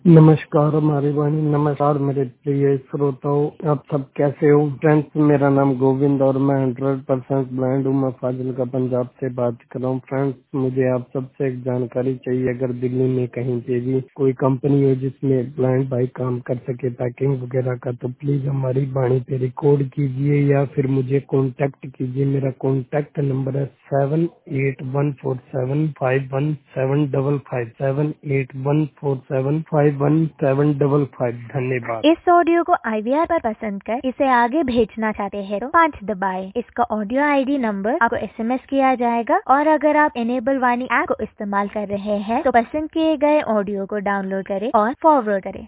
नमस्कार हमारी वाणी। नमस्कार मेरे प्रिय श्रोताओं, आप सब कैसे हो फ्रेंड्स। मेरा नाम गोविंद और मैं 100% ब्लाइंड हूँ। मैं फाजिलका पंजाब से बात कर रहा हूँ। फ्रेंड्स, मुझे आप सबसे एक जानकारी चाहिए। अगर दिल्ली में कहीं पे भी कोई कंपनी हो जिसमें ब्लाइंड भाई काम कर सके पैकिंग वगैरह का, तो प्लीज हमारी वाणी पे रिकॉर्ड कीजिए या फिर मुझे कॉन्टेक्ट कीजिए। मेरा कॉन्टेक्ट नंबर है 7814751755 धन्यवाद। इस ऑडियो को IVR पर पसंद कर इसे आगे भेजना चाहते हैं तो 5 दबाएं। इसका ऑडियो ID नंबर आपको SMS किया जाएगा। और अगर आप इनेबल वाणी ऐप को इस्तेमाल कर रहे हैं तो पसंद किए गए ऑडियो को डाउनलोड करें और फॉरवर्ड करें।